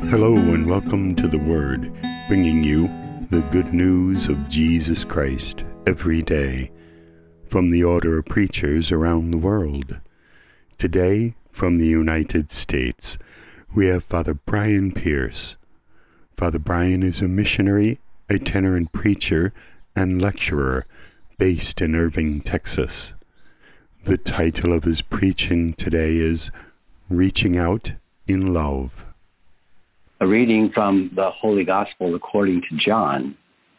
Hello and welcome to The Word, bringing you the good news of Jesus Christ every day from the order of preachers around the world. Today, from the United States, we have Father Brian Pierce. Father Brian is a missionary, itinerant preacher, and lecturer based in Irving, Texas. The title of his preaching today is Reaching Out in Love. A reading from the Holy Gospel according to John.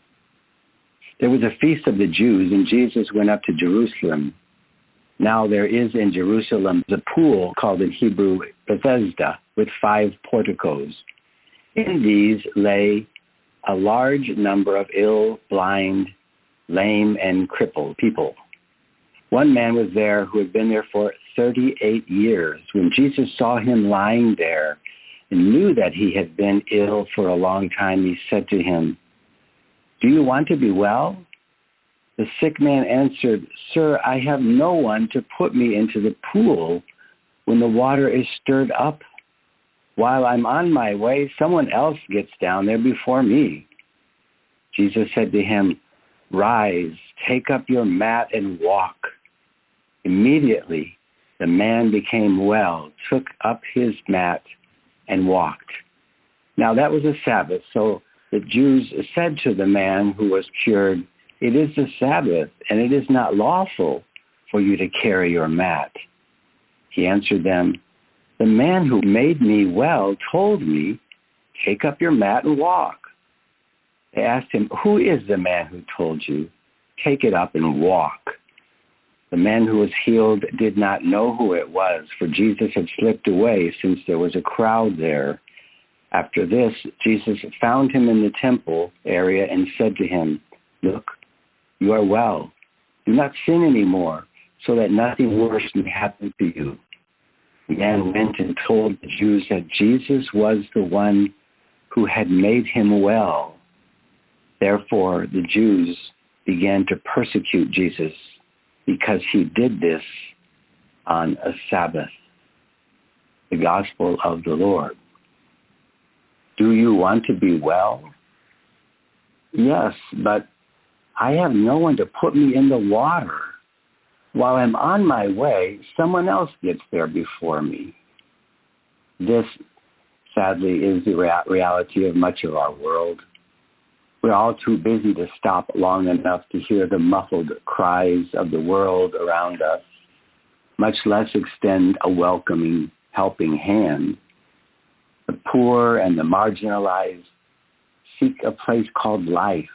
There was a feast of the Jews, and Jesus went up to Jerusalem. Now there is in Jerusalem a pool called in Hebrew Bethesda, with 5 porticos. In these lay a large number of ill, blind, lame, and crippled people. One man was there who had been there for 38 years. When Jesus saw him lying there, and knew that he had been ill for a long time, he said to him, "Do you want to be well?" The sick man answered, "Sir, I have no one to put me into the pool when the water is stirred up. While I'm on my way, someone else gets down there before me." Jesus said to him, "Rise, take up your mat and walk." Immediately the man became well, took up his mat, and walked. Now that was a Sabbath, so the Jews said to the man who was cured, "It is the Sabbath, and it is not lawful for you to carry your mat." He answered them, "The man who made me well told me, 'Take up your mat and walk.'" They asked him, "Who is the man who told you, 'Take it up and walk'?" The man who was healed did not know who it was, for Jesus had slipped away since there was a crowd there. After this, Jesus found him in the temple area and said to him, "Look, you are well. Do not sin anymore, so that nothing worse may happen to you." The man went and told the Jews that Jesus was the one who had made him well. Therefore, the Jews began to persecute Jesus, because he did this on a Sabbath. The Gospel of the Lord. Do you want to be well? Yes, but I have no one to put me in the water. While I'm on my way, someone else gets there before me. This, sadly, is the reality of much of our world. We're all too busy to stop long enough to hear the muffled cries of the world around us, much less extend a welcoming, helping hand. The poor and the marginalized seek a place called life,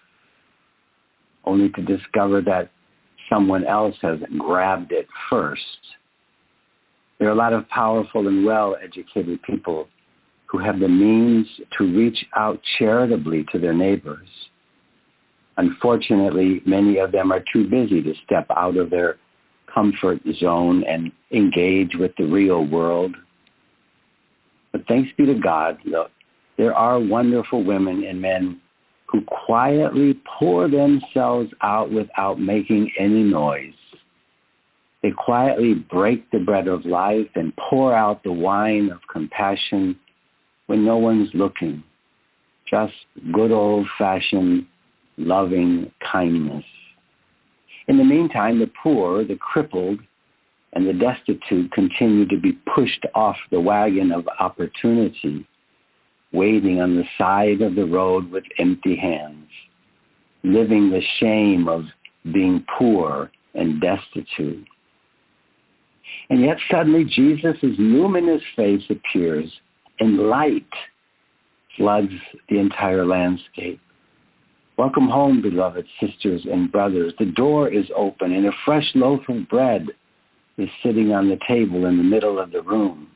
only to discover that someone else has grabbed it first. There are a lot of powerful and well-educated people who have the means to reach out charitably to their neighbors. Unfortunately, many of them are too busy to step out of their comfort zone and engage with the real world. But thanks be to God, look, there are wonderful women and men who quietly pour themselves out without making any noise. They quietly break the bread of life and pour out the wine of compassion when no one's looking. Just good old-fashioned loving kindness. In the meantime, the poor, the crippled, and the destitute continue to be pushed off the wagon of opportunity, waiting on the side of the road with empty hands, living the shame of being poor and destitute. And yet suddenly Jesus' luminous face appears, and light floods the entire landscape. Welcome home, beloved sisters and brothers. The door is open, and a fresh loaf of bread is sitting on the table in the middle of the room.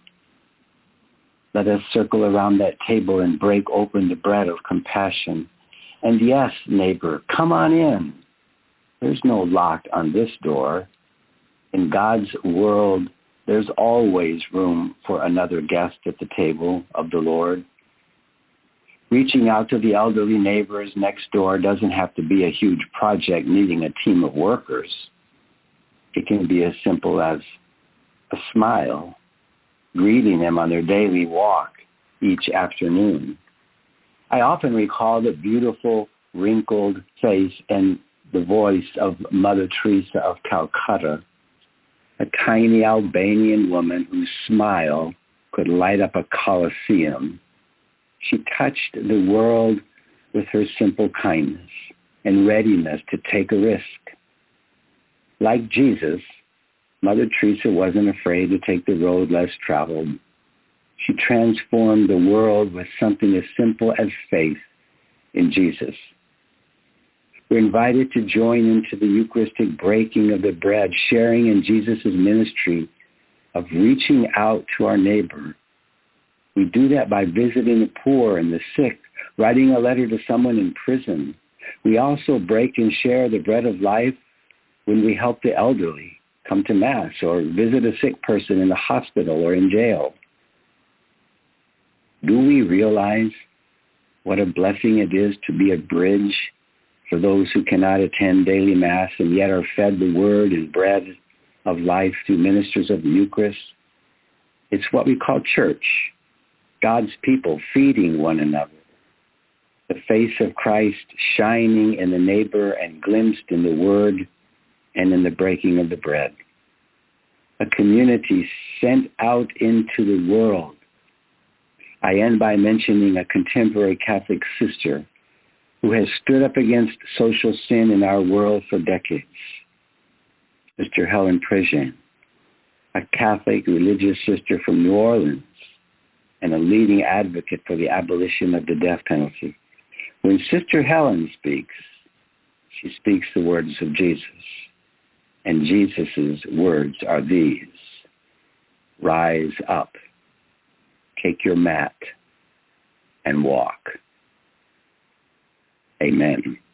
Let us circle around that table and break open the bread of compassion. And yes, neighbor, come on in. There's no lock on this door. In God's world, there's always room for another guest at the table of the Lord. Reaching out to the elderly neighbors next door doesn't have to be a huge project needing a team of workers. It can be as simple as a smile, greeting them on their daily walk, each afternoon. I often recall the beautiful, wrinkled face and the voice of Mother Teresa of Calcutta, a tiny Albanian woman whose smile could light up a coliseum. She touched the world with her simple kindness and readiness to take a risk. Like Jesus, Mother Teresa wasn't afraid to take the road less traveled. She transformed the world with something as simple as faith in Jesus. We're invited to join into the Eucharistic breaking of the bread, sharing in Jesus' ministry of reaching out to our neighbor. We do that by visiting the poor and the sick, writing a letter to someone in prison. We also break and share the bread of life when we help the elderly come to Mass or visit a sick person in the hospital or in jail. Do we realize what a blessing it is to be a bridge for those who cannot attend daily Mass and yet are fed the word and bread of life through ministers of the Eucharist? It's what we call church, God's people feeding one another, the face of Christ shining in the neighbor and glimpsed in the word and in the breaking of the bread. A community sent out into the world. I end by mentioning a contemporary Catholic sister who has stood up against social sin in our world for decades. Sister Helen Prejean, a Catholic religious sister from New Orleans and a leading advocate for the abolition of the death penalty. When Sister Helen speaks, she speaks the words of Jesus. And Jesus' words are these: rise up, take your mat, and walk. Amen.